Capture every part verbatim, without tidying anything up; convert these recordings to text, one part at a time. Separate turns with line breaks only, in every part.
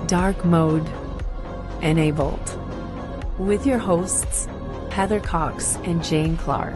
Dark Mode Enabled with your hosts, Heather Cox and Jane Clark.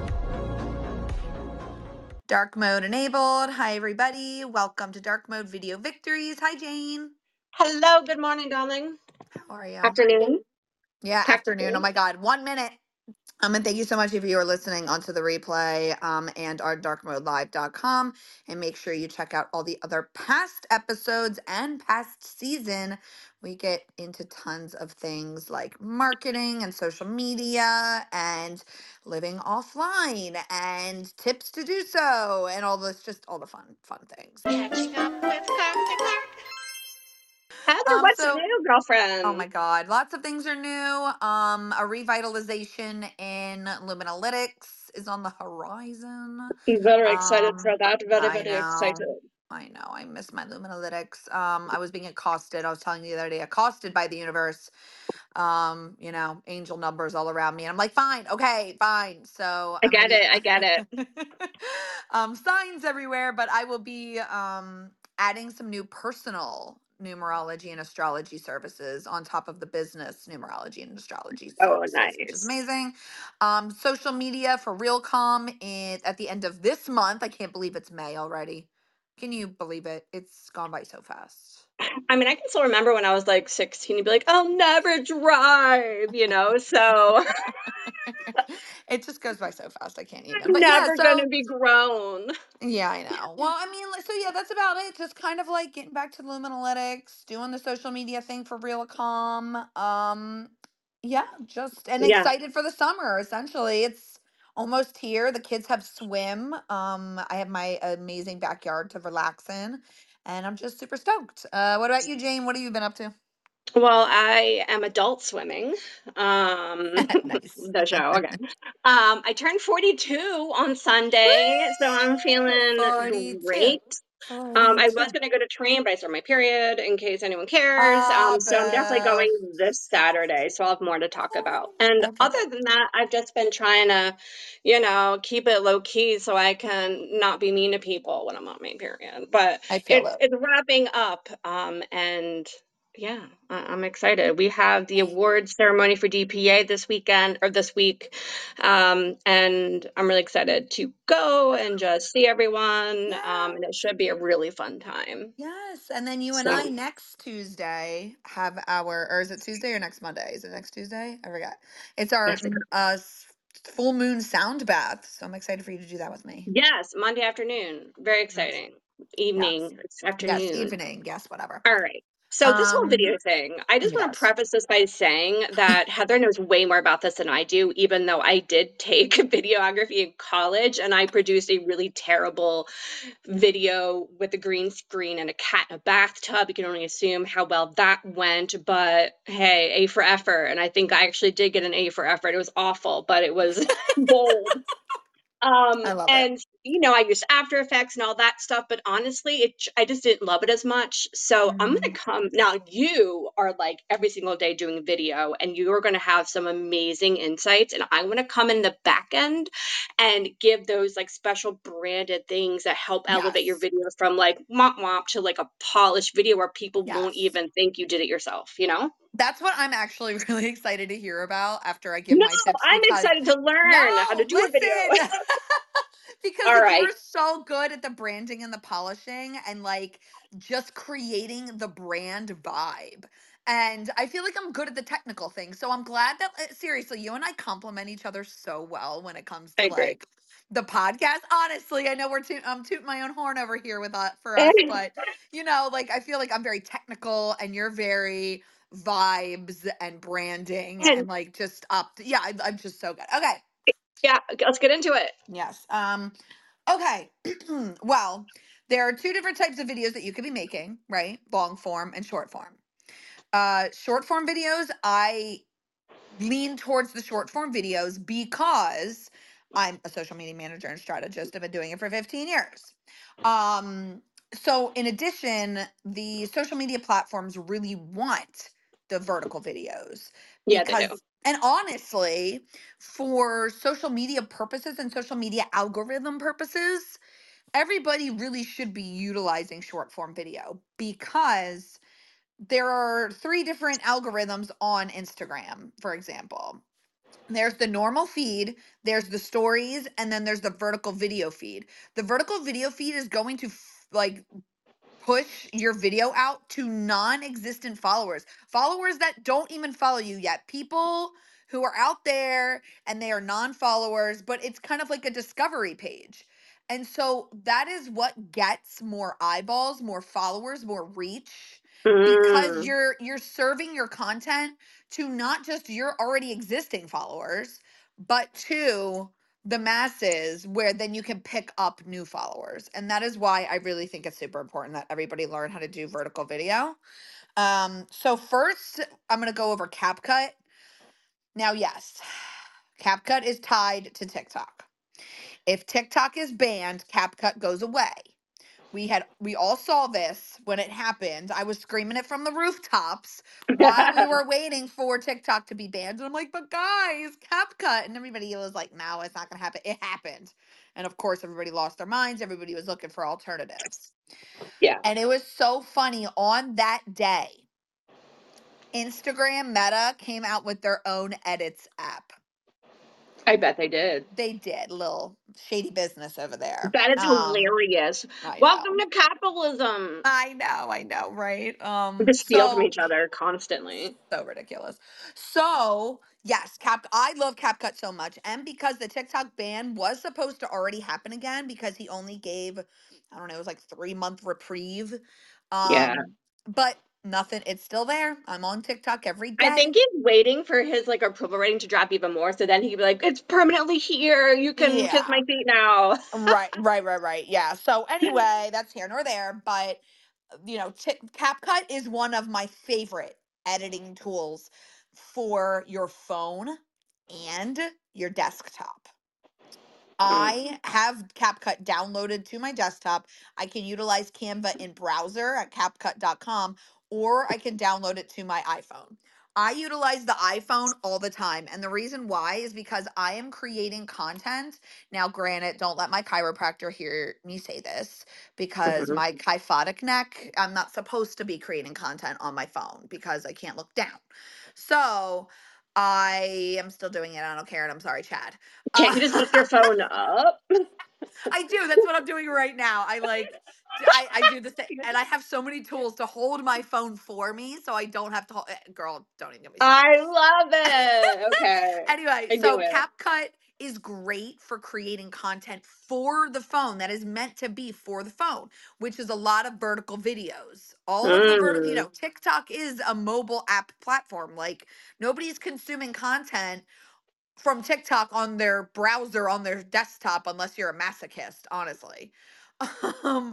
Dark Mode Enabled. Hi, everybody. Welcome to Dark Mode Video Victories. Hi, Jane.
Hello. Good morning, darling.
How are you?
Afternoon.
Yeah, afternoon. Oh
Technically.
my God. One minute. Um, and thank you so much if you are listening onto the replay um, and our dark mode live dot com. And make sure you check out all the other past episodes and past season. We get into tons of things like marketing and social media and living offline and tips to do so and all this, just all the fun, fun things.
Catching up with Clark and Clark. Heather,
Um,
what's
so
new,
Oh my
girlfriend?
God. Lots of things are new. Um, a revitalization in Luminalytics is on the horizon.
Very excited for
Um,
that. Very,
I
very
know.
excited.
I know. I miss my Luminalytics. Um, I was being accosted. I was telling you the other day, accosted by the universe. Um, you know, angel numbers all around me. And I'm like, fine, okay, fine. So
I
I'm gonna
get
be
it. I get it.
um signs everywhere, but I will be um adding some new personal numerology and astrology services on top of the business numerology and astrology
Oh,
services, which is
nice.
amazing. Um, social media for Realcom is at the end of this month. I can't believe it's May already. Can you believe it? It's gone by so fast.
I mean, I can still remember when I was like sixteen, you'd be like, I'll never drive, you know? So
It just goes by so fast. I can't even.
I'm
But yeah,
never going
so
to be grown.
yeah, I know. Well, I mean, like, so yeah, that's about it. Just kind of like getting back to Luminalytics, doing the social media thing for Realcom. Um, yeah, just and
Yeah.
excited for the summer. Essentially, it's almost here. The kids have swim. Um, I have my amazing backyard to relax in, and I'm just super stoked. Uh, what about you, Jane? What have you been up to?
Well, I am adult swimming. Um,
Nice.
the show, okay. Um, I turned forty-two on Sunday, so I'm
Woo!
feeling
forty-two.
great. Um, I was
forty-two.
gonna go to train, but I started my period in case anyone cares.
Ah,
Um, so I'm definitely
boo.
going this Saturday, so I'll have more to talk about. And
Okay,
other
good.
than that, I've just been trying to, you know, keep it low key so I can not be mean to people when I'm on my period. But
I feel
it's
it.
it's wrapping up, um, and yeah, I- I'm excited. We have the awards ceremony for D P A this weekend or this week. Um, and I'm really excited to go and just see everyone. Um,
Yeah.
and it should be a really fun time.
Yes. And then you and I
So
next Tuesday have our, or is it Tuesday or next Monday? Is it next Tuesday? I forgot. It's our
I think,
mm, uh s- full moon sound bath. So I'm excited for you to do that with me.
yes, Monday afternoon. Very
Yes.
exciting.
Yes.
Evening, it's
Yes.
afternoon.
Evening. Yes. Whatever.
All right. So this whole
Um,
video thing, I just want to
yes.
preface this by saying that Heather knows way more about this than I do, even though I did take videography in college and I produced a really terrible video with a green screen and a cat in a bathtub. You can only assume how well that went, but hey, A for effort. And I think I actually did get an A for effort. It was awful, but it was bold. Um,
I love it.
and you know, I used After Effects and all that stuff, but honestly, it j- I just didn't love it as much. So I'm gonna
Mhm.
come now. You are like every single day doing video, and you're gonna have some amazing insights. And I'm gonna come in the back end and give those like special branded things that help elevate your
Yes.
videos from like womp womp to like a polished video where people won't
Yes.
even think you did it yourself. You know?
That's what I'm actually really excited to hear about after I give
No,
my tips
I'm
because
excited to learn how to
no,
do a video.
listen. Because
All
like you
right.
are so good at the branding and the polishing and like just creating the brand vibe. And I feel like I'm good at the technical thing. So I'm glad that uh, seriously, you and I complement each other so well when it comes
I
to
agree.
like the podcast. Honestly, I know we're toot- I'm tooting my own horn over here with that for us, but you know, like I feel like I'm very technical and you're very vibes and branding
And
and like just up. Yeah, I, I'm just so good. Okay.
yeah, let's get into it.
Yes. Um, okay. Well, there are two different types of videos that you could be making, right? Long form and short form. Uh, short form videos, I lean towards the short form videos because I'm a social media manager and strategist. I've been doing it for fifteen years. Um, so in addition, the social media platforms really want the vertical videos
Yeah, they do.
because and honestly, for social media purposes and social media algorithm purposes, everybody really should be utilizing short form video because there are three different algorithms on Instagram, for example. There's the normal feed, there's the stories, and then there's the vertical video feed. The vertical video feed is going to f- like push your video out to non-existent followers, followers that don't even follow you yet, people who are out there and they are non-followers, but it's kind of like a discovery page. And so that is what gets more eyeballs, more followers, more reach, because
Mm.
you're you're serving your content to not just your already existing followers, but to the masses, where then you can pick up new followers. And that is why I really think it's super important that everybody learn how to do vertical video. Um, so first, I'm going to go over CapCut. Now, yes, CapCut is tied to TikTok. If TikTok is banned, CapCut goes away. We had we all saw this when it happened. I was screaming it from the rooftops while we were waiting for TikTok to be banned. And I'm like, but guys, CapCut. And everybody was like, no, it's not gonna happen. It happened. And of course, everybody lost their minds. Everybody was looking for alternatives.
Yeah,
And it was so funny. On that day, Instagram Meta came out with their own edits app.
I bet they did.
They did. Little shady business over there.
That is
Um,
hilarious.
I
Welcome
know.
to capitalism.
I know, I know, right?
We
Um,
just steal from
so
each other constantly.
so ridiculous. So, yes, Cap I love CapCut so much. And because the TikTok ban was supposed to already happen again because he only gave, I don't know, it was like three month reprieve.
Yeah.
Um, but nothing, it's still there. I'm on TikTok every
I
day.
think he's waiting for his like approval rating to drop even more, so then he'd be like, "It's permanently here. You can kiss
Yeah.
my feet now."
Right, right, right, right. Yeah. So anyway, that's here nor there, but you know, Tik CapCut is one of my favorite editing tools for your phone and your desktop.
Mm,
I have CapCut downloaded to my desktop. I can utilize Canva in browser at CapCut dot com, or I can download it to my iPhone. I utilize the iPhone all the time. And the reason why is because I am creating content. Now, granted, don't let my chiropractor hear me say this, because
mhm.
my kyphotic neck, I'm not supposed to be creating content on my phone because I can't look down. So I am still doing it. I don't care. And I'm sorry, Chad.
Can't
Uh,
you just lift your phone up?
I do. That's what I'm doing right now. I like d- I I do the same, and I have so many tools to hold my phone for me, so I don't have to hold. eh, Girl, don't even get me started.
I love it. Okay,
Anyway,
I knew
so
it.
CapCut is great for creating content for the phone that is meant to be for the phone, which is a lot of vertical videos. All of the vertical, you
Mm,
know, TikTok is a mobile app platform. Like nobody's consuming content from TikTok on their browser on their desktop unless you're a masochist, honestly. Um,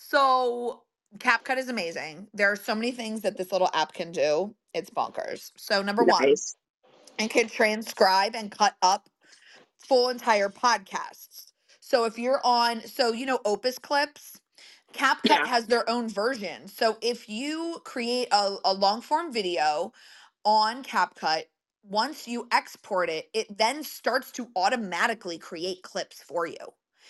so CapCut is amazing. There are so many things that this little app can do. It's bonkers. So number one,
nice.
it can transcribe and cut up full entire podcasts. So if you're on, so you know Opus Clips, CapCut
Yeah.
has their own version. So if you create a, a long form video on CapCut, once you export it, it then starts to automatically create clips for you.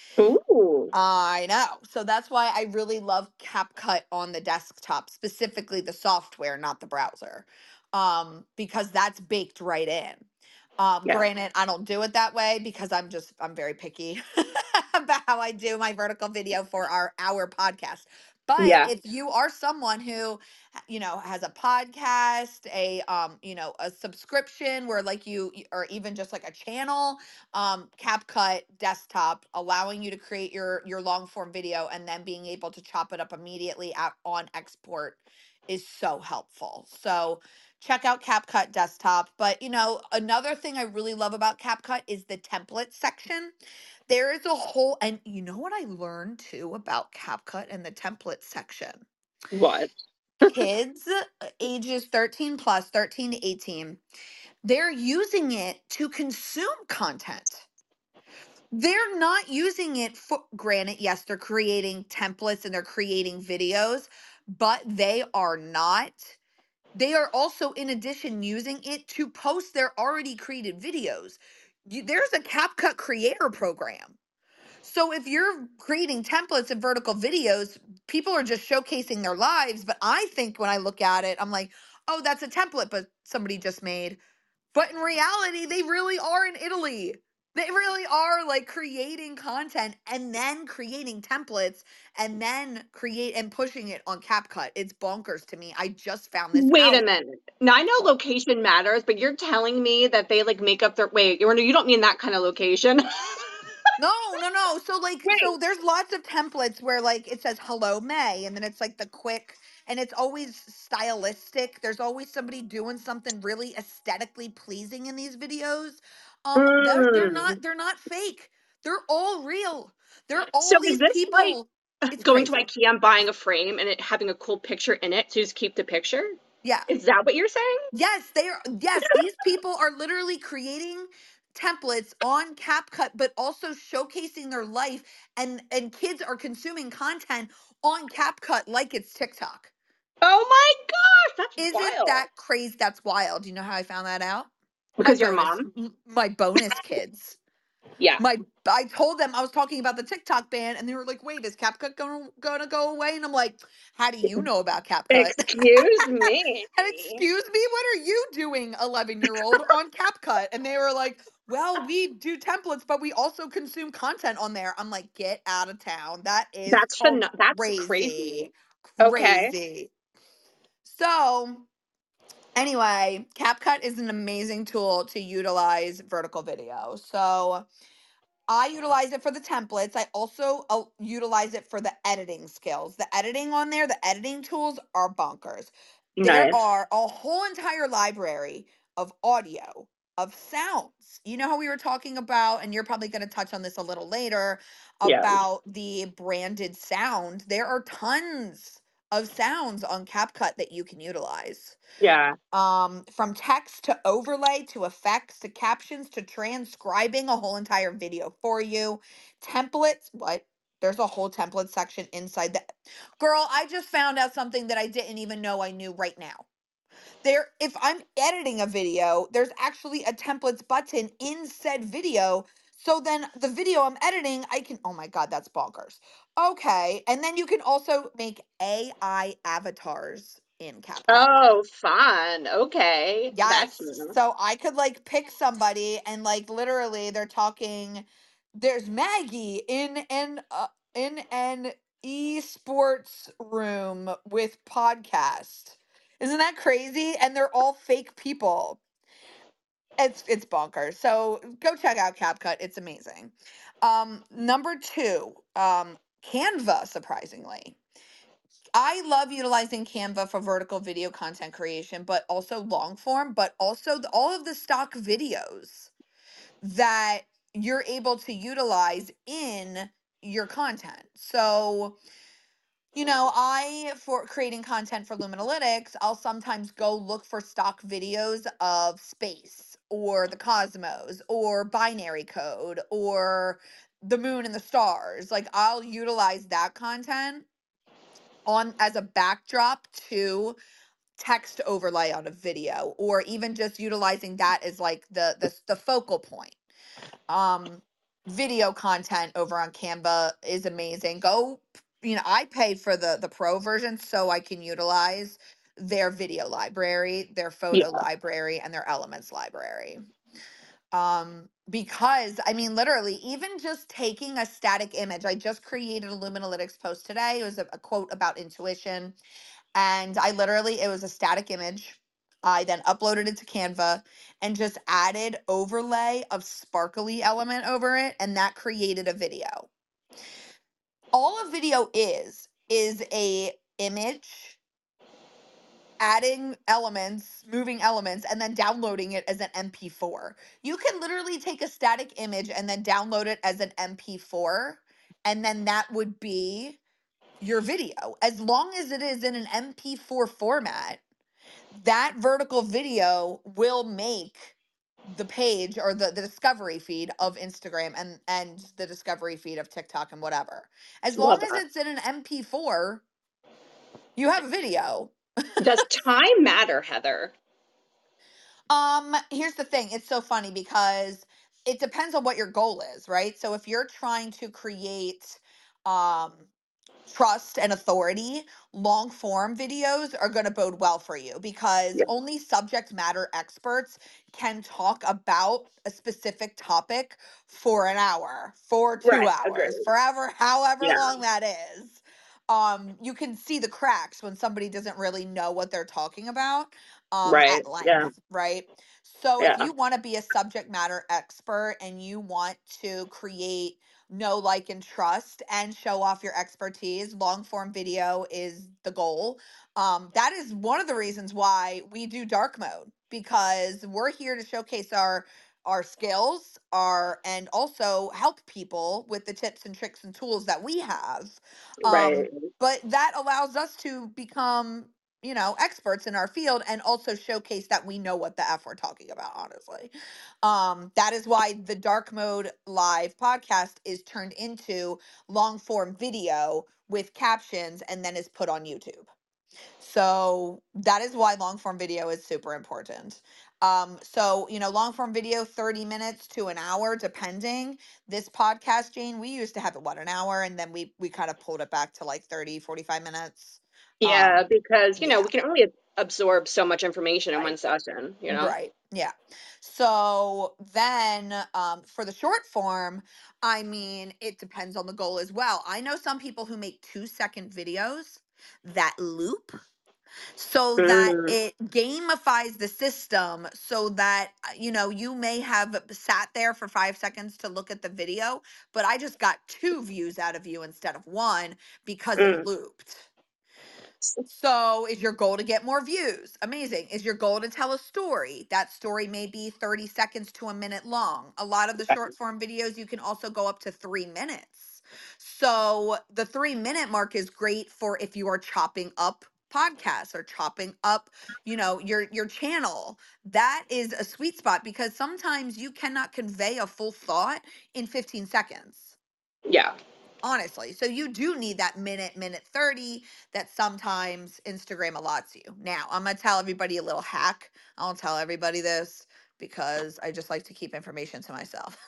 Ooh.
I know. So that's why I really love CapCut on the desktop, specifically the software, not the browser, um, because that's baked right in. Um,
Yeah.
granted, I don't do it that way because I'm just I'm very picky about how I do my vertical video for our our podcast. But
Yeah.
if you are someone who, you know, has a podcast, a um, you know, a subscription where like you, or even just like a channel, um, CapCut desktop, allowing you to create your your long form video and then being able to chop it up immediately at, on export is so helpful. So check out CapCut desktop. But you know, another thing I really love about CapCut is the template section. There is a whole, and you know what I learned too about CapCut and the template section?
What?
Kids uh, ages thirteen plus, thirteen to eighteen, they're using it to consume content. They're not using it for, granted, yes, they're creating templates and they're creating videos, but they are not. They are also, in addition, using it to post their already created videos. You, there's a CapCut creator program. So if you're creating templates and vertical videos, people are just showcasing their lives. But I think when I look at it, I'm like, oh, that's a template, but somebody just made. But in reality, they really are in Italy. They really are like creating content and then creating templates and then create and pushing it on CapCut. It's bonkers to me. I just found this
Wait a
out.
minute. Now I know location matters, but you're telling me that they like make up their wait, you you don't mean that kind of location.
No, no, no. So like
Wait.
so there's lots of templates where like it says hello May and then it's like the quick and it's always stylistic. There's always somebody doing something really aesthetically pleasing in these videos. Um they're they're
Mm.
not they're not fake. They're all real. They're
So
all
is
these
this like
people. It's
going to
crazy.
IKEA and buying a frame and it having a cool picture in it to just keep the picture?
Yeah.
Is that what you're saying?
Yes, they are. Yes, these people are literally creating templates on CapCut, but also showcasing their life, and and kids are consuming content on CapCut like it's TikTok.
Oh my gosh, that's
Isn't
wild.
that crazy? That's wild. You know how I found that out? My
Because your
bonus,
mom?
m- my bonus kids.
Yeah.
My, I told them I was talking about the TikTok ban, and they were like, "Wait, is CapCut going gonna go away?" And I'm like, "How do you know about CapCut?"
Excuse me.
And excuse me, what are you doing, eleven year old, on CapCut? And they were like, well, we do templates, but we also consume content on there. I'm like, get out of town. That is
That's phen- that's crazy.
crazy.
Okay.
Crazy. So, anyway, CapCut is an amazing tool to utilize vertical video. So, I utilize it for the templates. I also uh, utilize it for the editing skills. The editing on there, the editing tools are bonkers. There
Nice.
are a whole entire library of audio, of sounds. You know how we were talking about, and you're probably going to touch on this a little later,
Yeah.
about the branded sound. There are tons of sounds on CapCut that you can utilize,
Yeah.
um from text to overlay to effects to captions to transcribing a whole entire video for you, templates. What? There's a whole template section inside that. Girl, I just found out something that I didn't even know I knew right now. There, if I'm editing a video, there's actually a templates button in said video. So then the video I'm editing, I can, oh my God, that's bonkers. Okay. And then you can also make A I avatars in CapCut.
Oh, fun. Okay. That's
Yes.
new.
So I could like pick somebody and like literally they're talking, there's Maggie in an uh, in an esports room with podcast. Isn't that crazy? And they're all fake people. It's it's bonkers. So go check out CapCut. It's amazing. Um number two, um Canva, surprisingly. I love utilizing Canva for vertical video content creation, but also long form, but also the, all of the stock videos that you're able to utilize in your content. So, you know, I, for creating content for Luminalytics, I'll sometimes go look for stock videos of space or the cosmos or binary code or the moon and the stars. Like, I'll utilize that content on as a backdrop to text overlay on a video, or even just utilizing that as like the the, the focal point. um Video content over on Canva is amazing. Go, you know, I pay for the the pro version so I can utilize their video library, their photo
Yeah.
library, and their elements library. Um because I mean, literally, even just taking a static image, I just created a Luminalytics post today. It was a, a quote about intuition, and I literally, it was a static image. I then uploaded it to Canva and just added overlay of sparkly element over it, and that created a video. All a video is is a image adding elements, moving elements, and then downloading it as an M P four. You can literally take a static image and then download it as an M P four, and then that would be your video. As long as it is in an M P four format, that vertical video will make the page or the, the discovery feed of Instagram and and the discovery feed of TikTok and whatever. As long
Love
as
that.
it's in an M P four, you have a video.
Does time matter, Heather?
Um, here's the thing. It's so funny because it depends on what your goal is, right? So if you're trying to create um trust and authority, long form videos are going to bode well for you because
Yeah.
only subject matter experts can talk about a specific topic for an hour, for two
Right.
hours,
Agreed.
forever, however
Yeah.
long that is. Um, you can see the cracks when somebody doesn't really know what they're talking about um,
Right.
at
Yeah.
length, right? So if
Yeah.
you want to be a subject matter expert and you want to create know, like, and trust and show off your expertise, long form video is the goal. Um, that is one of the reasons why we do dark mode because we're here to showcase our our skills, our and also help people with the tips and tricks and tools that we have. Um,
Right.
but that allows us to become, you know, experts in our field and also showcase that we know what the F we're talking about, honestly. Um, that is why the Dark Mode Live podcast is turned into long form video with captions and then is put on YouTube. So that is why long form video is super important. Um, so, you know, long form video, thirty minutes to an hour, depending. This podcast, Jane, we used to have it, what, an hour, and then we we kind of pulled it back to like thirty, forty-five minutes.
Yeah,
Um,
because, you know,
yeah.
we can only absorb so much information in one
Right.
session, you know?
Right. Yeah. So then um for the short form, I mean, it depends on the goal as well. I know some people who make two second videos that loop so that
Mm,
it gamifies the system so that uh, you know, you may have sat there for five seconds to look at the video, but I just got two views out of you instead of one because it
mm,
looped. So, is your goal to get more views? Amazing. Is your goal to tell a story? That story may be thirty seconds to a minute long. A lot of the short form videos, you can also go up to three minutes. So, the three minute mark is great for if you are chopping up podcasts or chopping up, you know, your your channel. That is a sweet spot because sometimes you cannot convey a full thought in fifteen seconds,
yeah.
honestly. So you do need that minute, minute thirty that sometimes Instagram allots you. Now, I'm going to tell everybody a little hack. I'll tell everybody this because I just like to keep information to myself.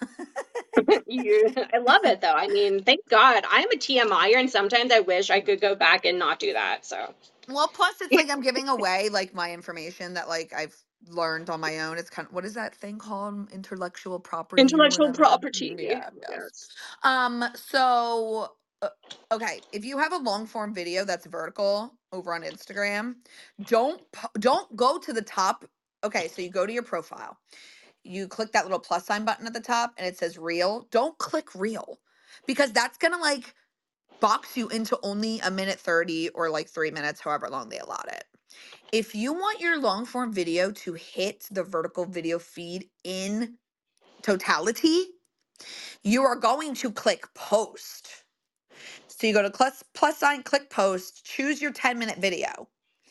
You, I love it though. I mean, thank God. I'm a TMIer and sometimes I wish I could go back and not do that. So,
Well, plus it's like I'm giving away like my information that like I've learned on my own. It's kind of, what is that thing called? Intellectual property or
intellectual
whatever.
property.
Yeah, yes.
Yes.
Um, so uh, okay, if you have a long form video that's vertical over on Instagram, don't po- don't go to the top. Okay, so you go to your profile. You click that little plus sign button at the top and it says reel. Don't click reel because that's going to like box you into only a minute thirty or like three minutes, however long they allot it. If you want your long form video to hit the vertical video feed in totality, you are going to click post. So you go to plus, plus sign, click post, choose your ten minute video.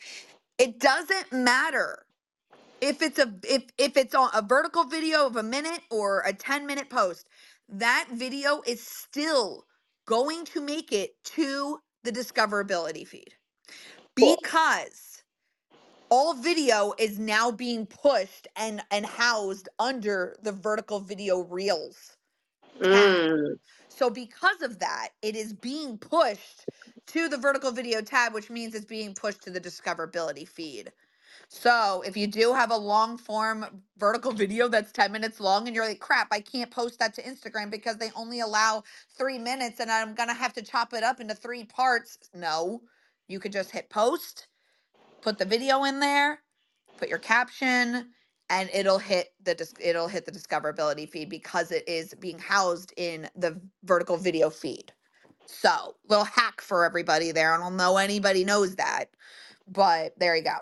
It doesn't matter if it's a if if it's on a vertical video of a minute or a ten minute post. That video is still going to make it to the discoverability feed
Cool.
because all video is now being pushed and and housed under the vertical video reels tab.
Mm,
So because of that, it is being pushed to the vertical video tab, which means it's being pushed to the discoverability feed. So if you do have a long form vertical video that's ten minutes long and you're like, crap, I can't post that to Instagram because they only allow three minutes and I'm going to have to chop it up into three parts. No, you could just hit post, put the video in there, put your caption, and it'll hit the dis- it'll hit the discoverability feed because it is being housed in the vertical video feed. So, little hack for everybody there. I don't know anybody knows that, but there you go.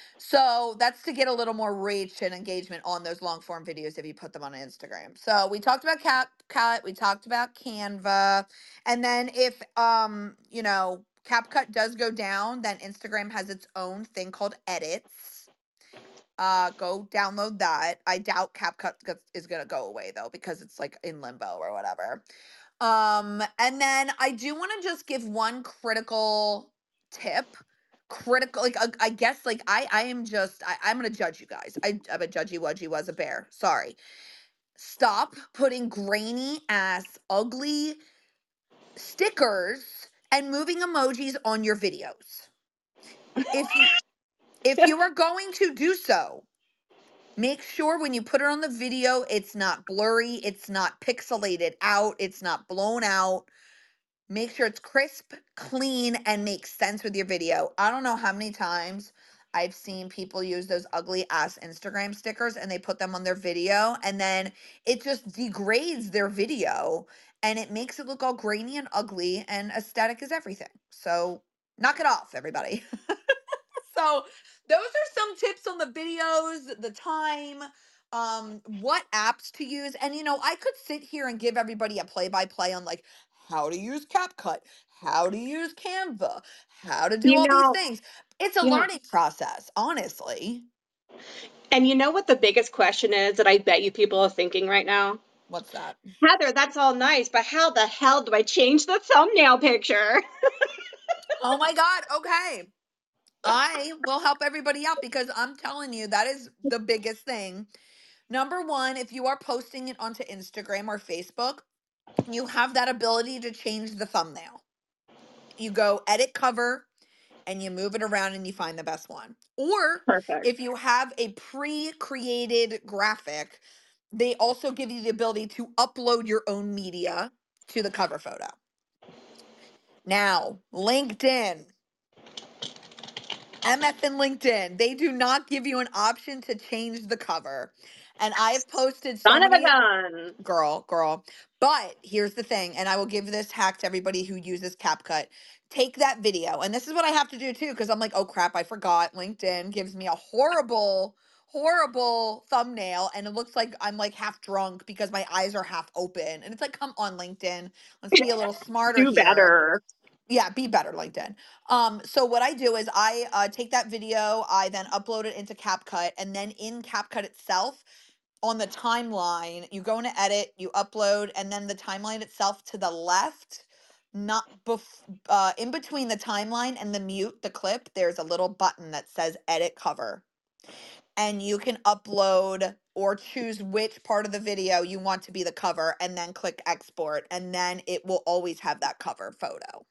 So that's to get a little more reach and engagement on those long form videos if you put them on Instagram. So we talked about CapCut, we talked about Canva, and then if um you know CapCut does go down, then Instagram has its own thing called Edits. Uh, go download that. I doubt CapCut g- is gonna go away though because it's like in limbo or whatever. Um, and then I do want to just give one critical tip. Critical, like uh, I guess, like I, I am just, I, I'm gonna judge you guys. I, I'm a judgy wudgy was a bear. Sorry. stop putting grainy ass, ugly stickers and moving emojis on your videos. If you if you are going to do so, make sure when you put it on the video, it's not blurry, it's not pixelated out, it's not blown out. Make sure it's crisp, clean, and makes sense with your video. I don't know how many times I've seen people use those ugly ass Instagram stickers and they put them on their video and then it just degrades their video and it makes it look all grainy and ugly, and aesthetic is everything. So knock it off, everybody. So those are some tips on the videos, the time, um, what apps to use. And you know, I could sit here and give everybody a play-by-play on like how to use CapCut, how to use Canva, how to do
You
all these
know,
things. It's a
yeah.
learning process, honestly.
And you know what the biggest question is that I bet you people are thinking right now?
What's that?
Heather, that's all nice, but how the hell do I change the thumbnail picture?
Oh my God. Okay. I will help everybody out because I'm telling you, that is the biggest thing. Number one, if you are posting it onto Instagram or Facebook, you have that ability to change the thumbnail. You go edit cover and you move it around and you find the best one. Or
Perfect.
if you have a pre created graphic, they also give you the ability to upload your own media to the cover photo. Now, LinkedIn. M F and LinkedIn, they do not give you an option to change the cover. And I've posted so
Son of a
many,
gun.
girl, girl. But here's the thing, and I will give this hack to everybody who uses CapCut. Take that video, and this is what I have to do too, because I'm like, oh crap, I forgot. LinkedIn gives me a horrible, horrible thumbnail, and it looks like I'm like half drunk because my eyes are half open. And it's like, come on, LinkedIn, let's be a little smarter
Do
here.
better.
Yeah, be better, LinkedIn. Um, so what I do is I uh, take that video, I then upload it into CapCut, and then in CapCut itself, on the timeline, you go into edit, you upload, and then the timeline itself to the left, not bef- uh, in between the timeline and the mute, the clip, there's a little button that says edit cover. And you can upload or choose which part of the video you want to be the cover and then click export, and then it will always have that cover photo.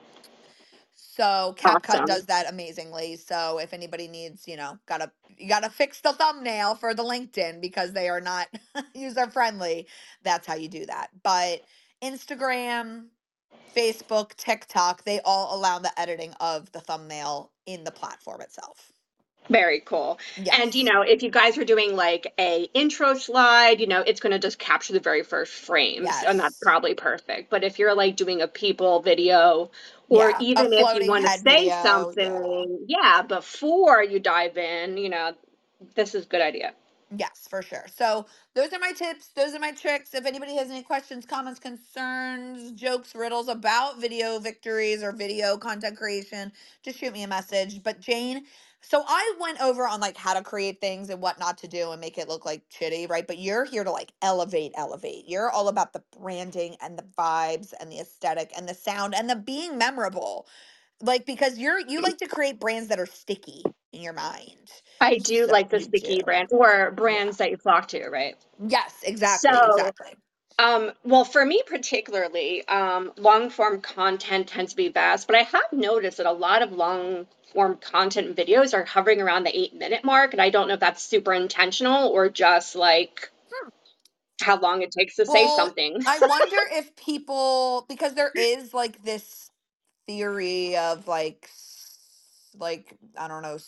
So CapCut
Awesome.
does that amazingly. So if anybody needs, you know, gotta you gotta fix the thumbnail for the LinkedIn because they are not user friendly. That's how you do that. But Instagram, Facebook, TikTok, they all allow the editing of the thumbnail in the platform itself.
Very cool. And you
Yes.
know, if you guys are doing like a intro slide, you know, it's going to just capture the very first frames, and that's
Yes.
probably perfect. But if you're like doing a people video, or
Yeah. A
even if you
floating
want to
head
say
video. Yeah.
something, yeah, before you dive in, you know, this is a good idea.
Yes, for sure. So those are my tips. Those are my tricks. If anybody has any questions, comments, concerns, jokes, riddles about video victories or video content creation, just shoot me a message. But Jane, so I went over on like how to create things and what not to do and make it look like chitty, right? But you're here to like elevate, elevate. You're all about the branding and the vibes and the aesthetic and the sound and the being memorable. Like because you're you like to create brands that are sticky in your mind.
I do
So
like the
you do.
sticky brand or
Yeah.
brands that you flock to, right?
Yes, exactly,
So,
exactly.
um, well, for me particularly, um, long form content tends to be best, but I have noticed that a lot of long form content videos are hovering around the eight minute mark, and I don't know if that's super intentional or just like
Hmm.
how long it takes to say
Well,
something.
I wonder if people, because there is like this theory of like s- like I don't know,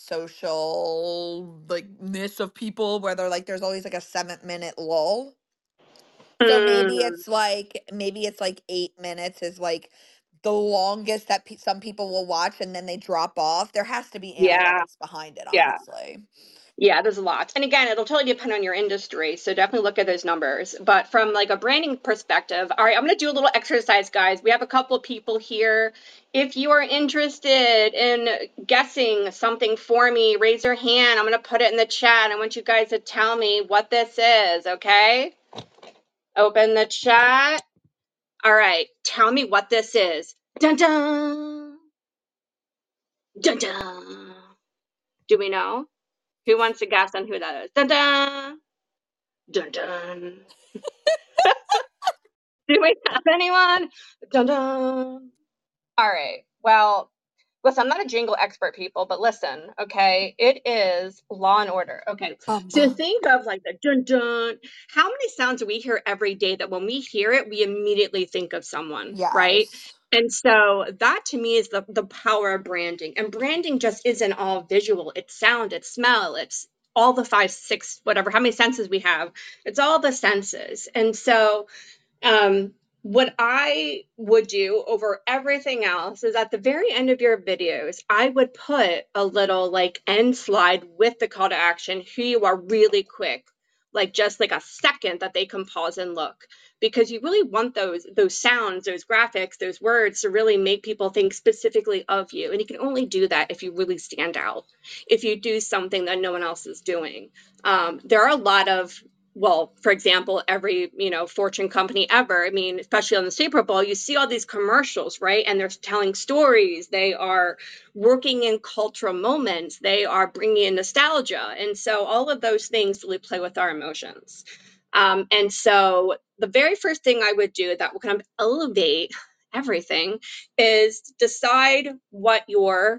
social like ness of people where they're like there's always like a seven minute lull. So maybe
Mm,
it's like maybe it's like eight minutes is like the longest that pe- some people will watch and then they drop off. There has to be
yeah,
analytics behind it,
yeah.
honestly.
Yeah, there's a lot. And again, it'll totally depend on your industry. So definitely look at those numbers. But from like a branding perspective, all right, I'm going to do a little exercise, guys. We have a couple people here. If you are interested in guessing something for me, raise your hand. I'm going to put it in the chat. I want you guys to tell me what this is, okay? Open the chat. All right, tell me what this is. Dun dun. Dun dun. Do we know? Who wants to guess on who that is? Dun dun. Dun dun. Do we have anyone? Dun dun. All right. Well, listen, I'm not a jingle expert, people, but listen, okay? It is Law and Order. Okay.
Bum,
So
bum.
think of like the dun dun. How many sounds do we hear every day that when we hear it, we immediately think of someone, right?
Yes.
And so that to me is the, the power of branding. And branding just isn't all visual. It's sound, it's smell, it's all the five, six, whatever, how many senses we have. It's all the senses. And so um, what I would do over everything else is at the very end of your videos, I would put a little like end slide with the call to action, who you are really quick, like just like a second that they can pause and look, because you really want those those sounds, those graphics, those words to really make people think specifically of you. And you can only do that if you really stand out, if you do something that no one else is doing. Um, there are a lot of well, for example, every, you know, Fortune company ever, I mean, especially on the Super Bowl, you see all these commercials, right? And they're telling stories. They are working in cultural moments. They are bringing in nostalgia. And so all of those things really play with our emotions. Um, and so the very first thing I would do that will kind of elevate everything is decide what your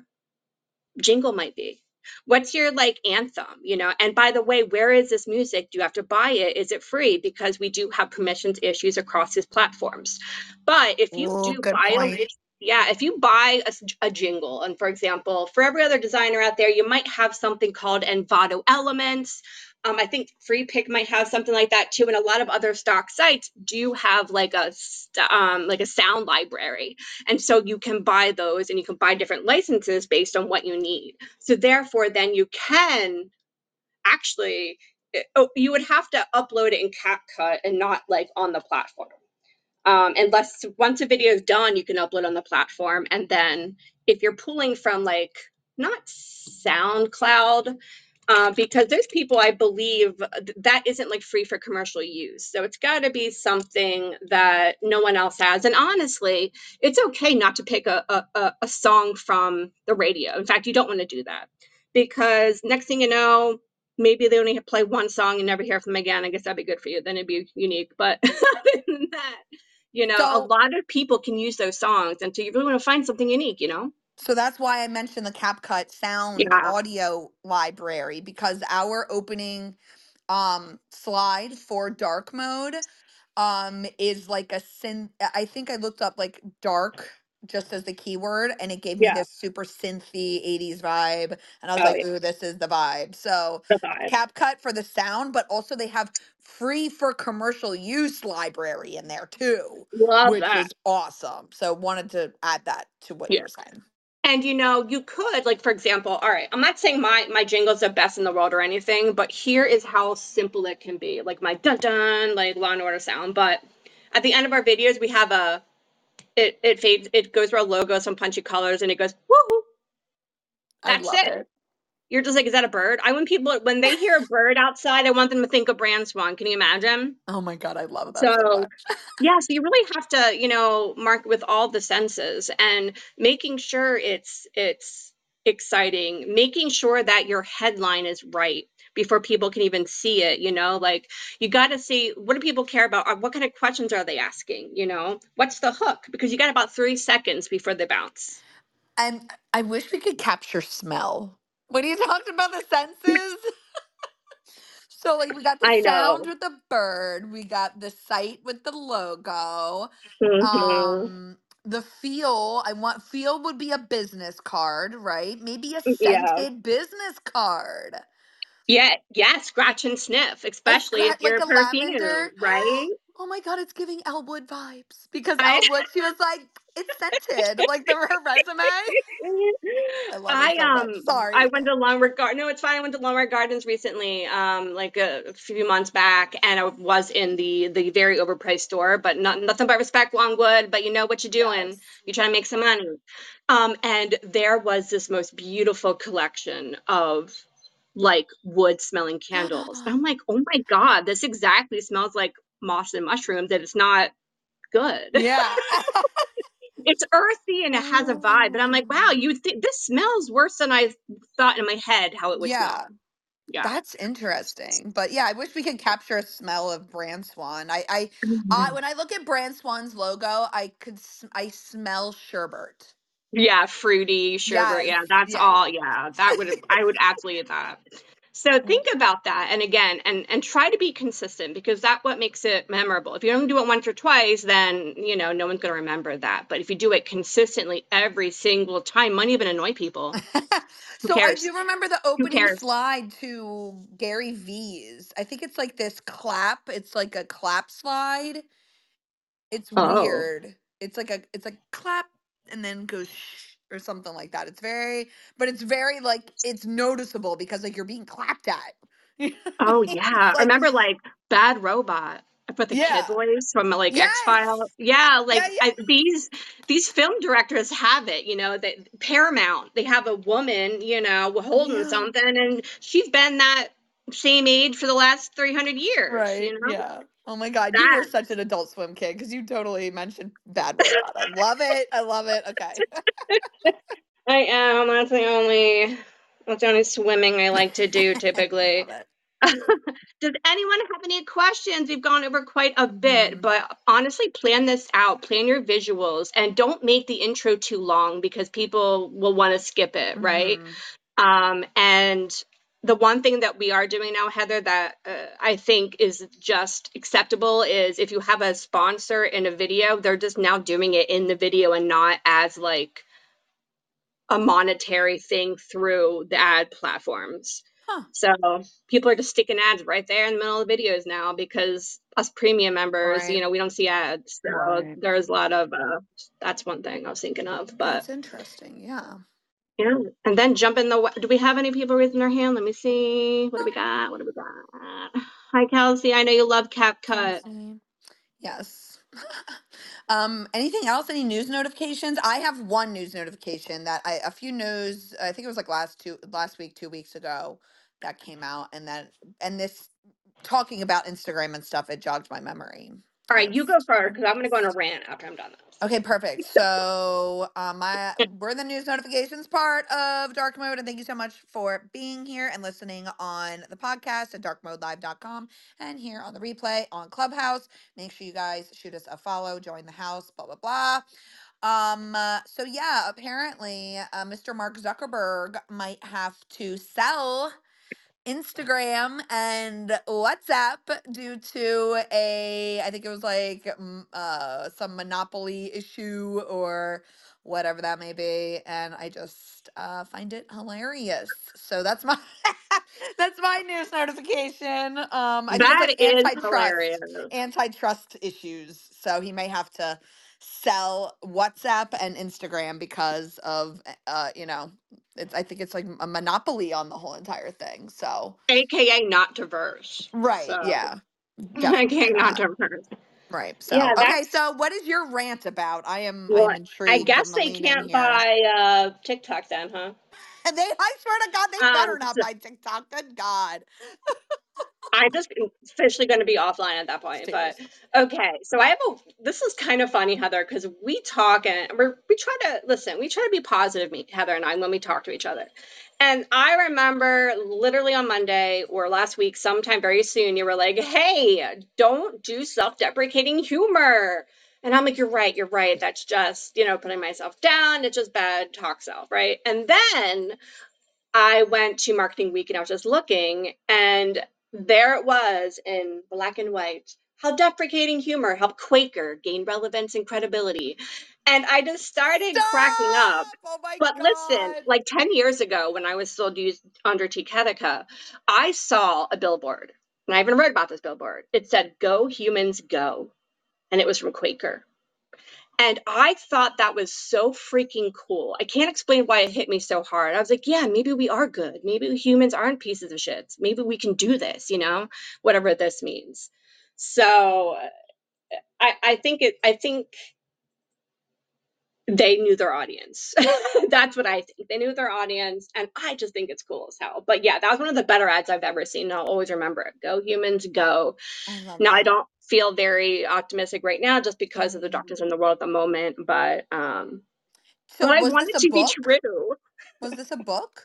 jingle might be. What's your like anthem, you know? And by the way, where is this music? Do you have to buy it? Is it free? Because we do have permissions issues across these platforms. But if you
Oh,
do
good
buy a
point.
yeah, if you buy a, a jingle, and for example, for every other designer out there, you might have something called Envato Elements. Um, I think Free Pick might have something like that too, and a lot of other stock sites do have like a um, like a sound library, and so you can buy those, and you can buy different licenses based on what you need. So therefore, then you can actually, oh, you would have to upload it in CapCut and not like on the platform. Um, unless once a video is done, you can upload on the platform. And then if you're pulling from like, not SoundCloud, uh, because there's people, I believe, that isn't like free for commercial use. So it's got to be something that no one else has. And honestly, it's okay not to pick a, a, a song from the radio. In fact, you don't want to do that, because next thing you know, maybe they only play one song and never hear from them again. I guess that'd be good for you. Then it'd be unique. But other than that, you know, a
So
lot of people can use those songs. And so you really want to find something unique, you know?
so that's why I mentioned the CapCut sound
Yeah.
audio library, because our opening um slide for dark mode um is like a synth. I think I looked up like dark just as the keyword, and it gave me
Yeah.
this super synthy eighties vibe, and I was
Oh,
like,
yeah.
ooh, this is the vibe. So
The vibe.
CapCut for the sound, but also they have free for commercial use library in there too,
Love
which
that.
is awesome. So wanted to add that to what you
Yeah.
were saying.
And you know, you could, like, for example, all right, I'm not saying my my jingles are best in the world or anything, but here is how simple it can be. Like my dun dun, like Law and Order sound. But at the end of our videos, we have a it it fades, it goes through our logo, some punchy colors, and it goes woohoo.
I
That's
love
it.
it.
You're just like, is that a bird? I want people when they hear a bird outside, I want them to think of Brand Swan. Can you imagine?
Oh my God, I love that so
So,
much.
yeah, so you really have to, you know, market with all the senses and making sure it's it's exciting, making sure that your headline is right before people can even see it, you know, like you got to see what do people care about? Uh, What kind of questions are they asking? You know, what's the hook? Because you got about three seconds before they bounce.
And I wish we could capture smell. When you talked about the senses, so like we got the
I
sound
know.
with the bird, we got the sight with the logo,
Hmm.
um, the feel. I want feel would be a business card, right? Maybe a
Yeah.
scented business card,
Yeah. Yeah. Scratch and sniff,
a
especially if
scratch
you're
like
a
a
perfume,
lavender.
right?
Oh my God, it's giving Elwood vibes because
I
Elwood, she was like, it's scented, like the her resume. I love it
I
so much.
um I
Sorry.
went to Longwood Garden. No, it's fine. I went to Longwood Gardens recently, um, like a, a few months back, and I was in the the very overpriced store, but not nothing but respect, Longwood. But you know what you're doing.
Yes.
You're trying to make some money. Um, and there was this most beautiful collection of like wood smelling candles. And I'm like, oh my God, this exactly smells like moss and mushrooms, and it's not good.
Yeah.
It's earthy and it has a vibe. And I'm like, wow,
Oh.
you think this smells worse than I thought in my head how it would
Yeah.
smell. Yeah.
That's interesting. But yeah, I wish we could capture a smell of Brand Swan. I, I, I when I look at Brand Swan's logo, I could, s- I smell sherbet.
Yeah, fruity, sherbet.
Yes.
Yeah, that's
Yeah.
all. Yeah, that would I would absolutely eat that. So think about that, and again, and and try to be consistent because that's what makes it memorable. If you only do it once or twice, then you know no one's going to remember that. But if you do it consistently every single time, might even annoy people. Who
So I
cares?
do remember the
Who
opening
cares?
slide to Gary V's. I think it's like this clap. It's like a clap slide. It's
Oh,
weird. It's like a it's like clap and then goes shh or something like that. It's very but it's very like it's noticeable because like you're being clapped at. You know what I
oh
mean?
yeah.
It's
I
like
remember like Bad Robot for the kid
yeah.
voice from like X
Yes.
Files. Yeah,
Yeah,
like
yeah.
I, these these film directors have it. You know, that Paramount they have a woman, you know, holding
Yeah.
something, and she's been that same age for the last three hundred years.
Right.
You know
Yeah. Oh my God. You were
that
such an Adult Swim kid because you totally mentioned Bad Robot. I love it. I love it. Okay.
I am. That's the only that's the only swimming I like to do
I
typically.
love it.
Does anyone have any questions? We've gone over quite a bit,
Mhm.
but honestly, plan this out, plan your visuals, and don't make the intro too long because people will want to skip it, right?
Mhm.
Um, and the one thing that we are doing now, Heather, that uh, I think is just acceptable is if you have a sponsor in a video, they're just now doing it in the video and not as like a monetary thing through the ad platforms.
Huh.
So people are just sticking ads right there in the middle of the videos now because us premium members, you
Right.
know, we don't see ads. So
Right.
there's a lot of uh, that's one thing I was thinking of. But
That's interesting. Yeah.
yeah, and then jump in the. wa- Do we have any people raising their hand? Let me see. What do we got? What do we got? Hi, Kelsey. I know you love CapCut.
Kelsey. Yes. um, anything else? Any news notifications? I have one news notification that I a few news. I think it was like last two last week, two weeks ago, that came out, and that and this talking about Instagram and stuff. It jogged my memory.
All right, you go
Yes.
first because I'm gonna go on a rant after I'm done this.
Okay, perfect. So, um, my we're in the news notifications part of Dark Mode, and thank you so much for being here and listening on the podcast at dark mode live dot com and here on the replay on Clubhouse. Make sure you guys shoot us a follow, join the house, blah blah blah. Um, uh, so yeah, apparently, uh, Mister Mark Zuckerberg might have to sell Instagram and WhatsApp due to a, I think it was like mm, uh some monopoly issue or whatever that may be, and I just uh find it hilarious. So that's my that's my news notification. Um I think it's
That
like
is
antitrust
hilarious.
antitrust issues. So he may have to sell WhatsApp and Instagram because of uh you know it's I think it's like a monopoly on the whole entire thing. So
A K A not diverse.
right,
So
yeah,
A K
definitely
A not
not.
diverse.
Right.
Yeah,
So okay,
that's
so what is your rant about? I am I am
what I
intrigued. I'm
guess
gonna
they
lean in
can't
here.
buy uh TikTok then, huh?
And they I swear to God, they
Um
better not
so
buy TikTok. Good God.
I'm just officially going to be offline at that point. But
Seriously.
okay, so I have a. This is kind of funny, Heather, because we talk and we're, we try to listen. We try to be positive, me, Heather and I, when we talk to each other. And I remember literally on Monday or last week, sometime very soon, you were like, "Hey, don't do self-deprecating humor." And I'm like, "You're right. You're right. That's just you know putting myself down. It's just bad talk self, right?" And then I went to Marketing Week and I was just looking, and there it was in black and white. How deprecating humor helped Quaker gain relevance and credibility. And I just started cracking up.
Stop! Oh my
But listen,
God.
like ten years ago, when I was still used under T. Ketica, I saw a billboard, and I even read about this billboard. It said, "Go humans, go." And it was from Quaker. And I thought that was so freaking cool. I can't explain why it hit me so hard. I was like, yeah, maybe we are good. Maybe humans aren't pieces of shit. Maybe we can do this, you know, whatever this means. So I, I think it, I think they knew their audience. That's what I think. They knew their audience. And I just think it's cool as hell. But yeah, that was one of the better ads I've ever seen. And I'll always remember it. Go humans, go.
I love
Now, I
it.
don't feel very optimistic right now just because of the
Mhm.
doctors in the world at the moment. But, um,
So
but I
was
want
this
it
a
to be
book?
true.
Was this a book?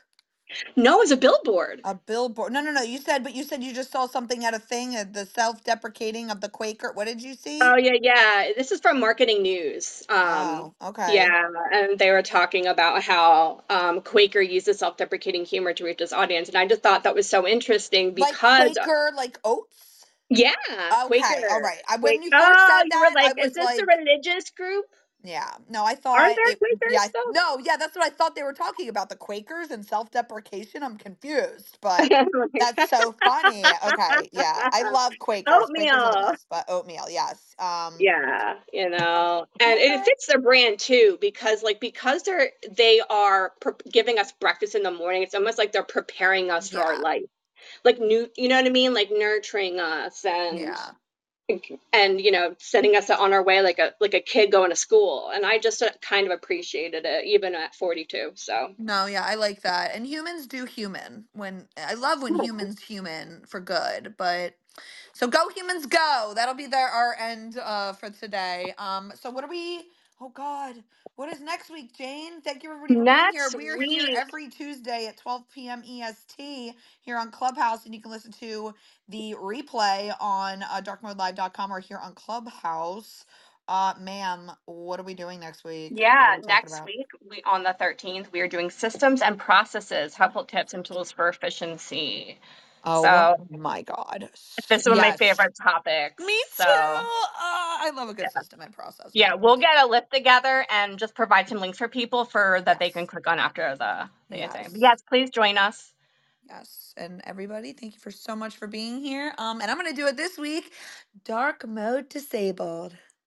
No, it's a billboard.
A billboard. No, no, no. You said, but you said you just saw something at a thing, uh, the self-deprecating of the Quaker. What did you
Oh
see?
yeah, yeah. This is from Marketing News. Um,
Oh, okay.
yeah, and they were talking about how um, Quaker uses self-deprecating humor to reach its audience, and I just thought that was so interesting
Like
because, uh,
Quaker, like oats?
yeah,
Okay, all
Quaker,
right. I, when
Quaker.
you first
Oh,
said
you were
that,
like,
I
is
was
this a
like,
religious group?
yeah, no, I
Aren't
thought
there
it, yeah,
Quakers
I- no, yeah, that's what I thought they were talking about, the Quakers and self-deprecation. I'm confused, but that's
though?
so funny. Okay, yeah, I love Quakers. Quakers are the
Oatmeal.
best, but oatmeal, yes. Um,
Yeah, you know, and it
okay.
fits their brand too because like because they're they are pre giving us breakfast in the morning. It's almost like they're preparing us for our
Yeah,
life, like new, you know what I mean, like nurturing us and
yeah.
and you know sending us on our way like a like a kid going to school. And I just uh, kind of appreciated it even at forty-two. So
No, yeah, I like that. And humans do human. When I love when humans human for good, but so go humans go. That'll be their our end uh for today. Um so what are we Oh God. What is next week, Jane? Thank you everybody for being here.
next
We are here
week,
every Tuesday at twelve p m. E S T here on Clubhouse, and you can listen to the replay on uh, dark mode live dot com or here on Clubhouse. Uh ma'am, what are we doing next week? What are
yeah,
we talking
next
about?
week we on the thirteenth we are doing systems and processes, helpful tips and tools for efficiency.
Oh
So
my God.
this is one of my
Yes.
favorite topics.
Me too.
So
Uh, I love a good system and process.
yeah,
Man.
we'll get a list together and just provide some links for people for that they can
Yes.
click on after the the thing. But
Yes.
yes, please join us.
Yes. And everybody, thank you for so much for being here. Um, and I'm gonna do it this week. Dark mode disabled.